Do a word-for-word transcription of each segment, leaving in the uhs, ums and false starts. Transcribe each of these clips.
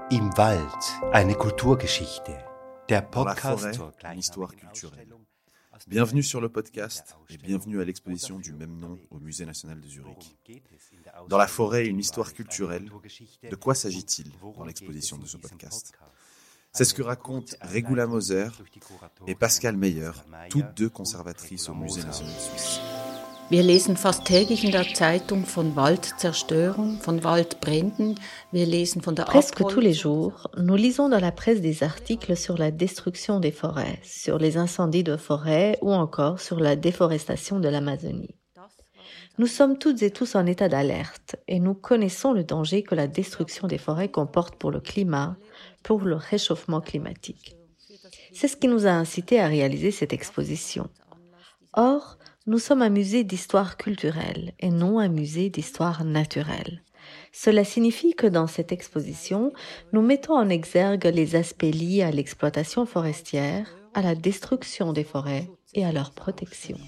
Im Wald, eine Kulturgeschichte. Der Dans la Podcast forêt, une histoire culturelle. Bienvenue sur le podcast et bienvenue à l'exposition du même nom au Musée national de Zurich. Dans la forêt, une histoire culturelle. De quoi s'agit-il dans l'exposition de ce podcast ? C'est ce que racontent Regula Moser et Pascal Meyer, toutes deux conservatrices au Musée national de Suisse. Wir lesen fast täglich in der Zeitung von Waldzerstörung, von Waldbränden. Wir lesen von der Presque tous les jours, nous lisons dans la presse des articles sur la destruction des forêts, sur les incendies de forêt ou encore sur la déforestation de l'Amazonie. Nous sommes toutes et tous en état d'alerte et nous connaissons le danger que la destruction des forêts comporte pour le climat, pour le réchauffement climatique. C'est ce qui nous a incités à réaliser cette exposition. Or, nous sommes un musée d'histoire culturelle et non un musée d'histoire naturelle. Cela signifie que dans cette exposition, nous mettons en exergue les aspects liés à l'exploitation forestière, à la destruction des forêts et à leur protection.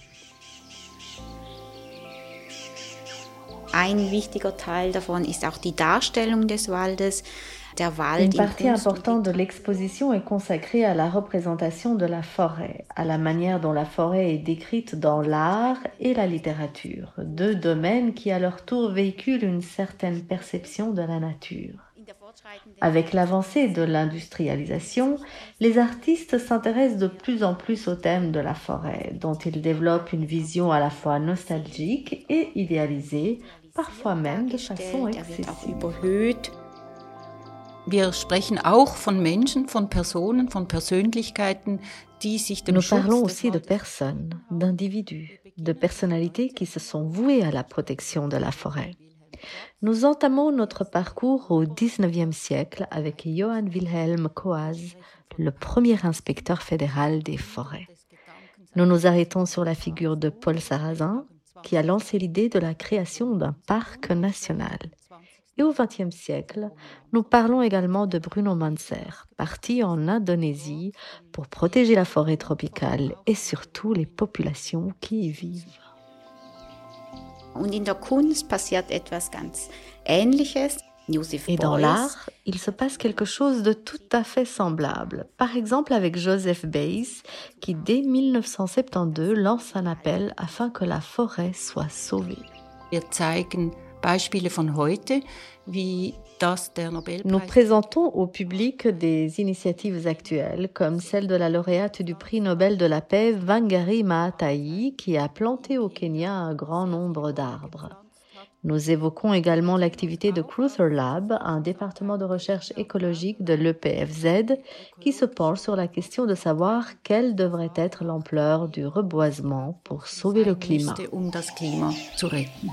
Ein wichtiger Teil davon ist auch die Darstellung des Waldes. Der Wald Une partie importante de l'exposition est consacrée à la représentation de la forêt, à la manière dont la forêt est décrite dans l'art et la littérature, deux domaines qui à leur tour véhiculent une certaine perception de la nature. Avec l'avancée de l'industrialisation, les artistes s'intéressent de plus en plus au thème de la forêt, dont ils développent une vision à la fois nostalgique et idéalisée, parfois même de façon excessive. Wir sprechen auch von Menschen, von Personen, von Persönlichkeiten, die sich dem Nous Schutz parlons des aussi de Waldes personnes, d'individus, de personnalités qui se sont vouées à la protection de la forêt. Nous entamons notre parcours au dix-neuvième siècle avec Johann Wilhelm Coase, le premier inspecteur fédéral des forêts. Nous nous arrêtons sur la figure de Paul Sarrazin, qui a lancé l'idée de la création d'un parc national. Et au vingtième siècle, nous parlons également de Bruno Manzer, parti en Indonésie pour protéger la forêt tropicale et surtout les populations qui y vivent. Und in der Kunst passiert etwas ganz Ähnliches. Joseph Et dans Beuys, l'art, il se passe quelque chose de tout à fait semblable. Par exemple avec Joseph Beuys, qui dès dix-neuf cent soixante-douze lance un appel afin que la forêt soit sauvée. Wir zeigen Beispiele von heute, wie das der Nobelpreis. Nous présentons au public des initiatives actuelles, comme celle de la lauréate du prix Nobel de la paix, Wangari Maathai, qui a planté au Kenya un grand nombre d'arbres. Nous évoquons également l'activité de Cruther Lab, un département de recherche écologique de l'E P F Z, qui se penche sur la question de savoir quelle devrait être l'ampleur du reboisement pour sauver le climat. Um das Klima zu retten.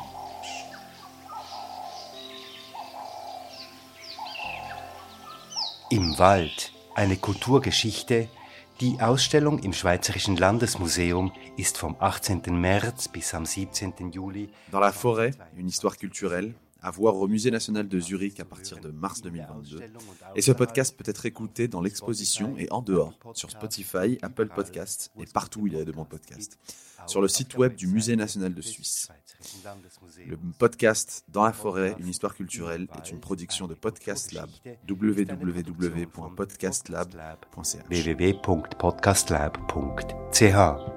Im Wald, eine Kulturgeschichte. Die Ausstellung im Schweizerischen Landesmuseum ist vom achtzehnten März bis am siebzehnten Juli. Dans la forêt, une histoire culturelle, à voir au Musée national de Zurich à partir de mars deux mille vingt-deux. Et ce podcast peut être écouté dans l'exposition et en dehors, sur Spotify, Apple Podcasts et partout où il y a de bons podcasts. Sur le site web du Musée national de Suisse. Le podcast Dans la forêt, une histoire culturelle est une production de Podcast Lab, w w w point podcast lab point c h. w w w punkt podcastlab punkt c h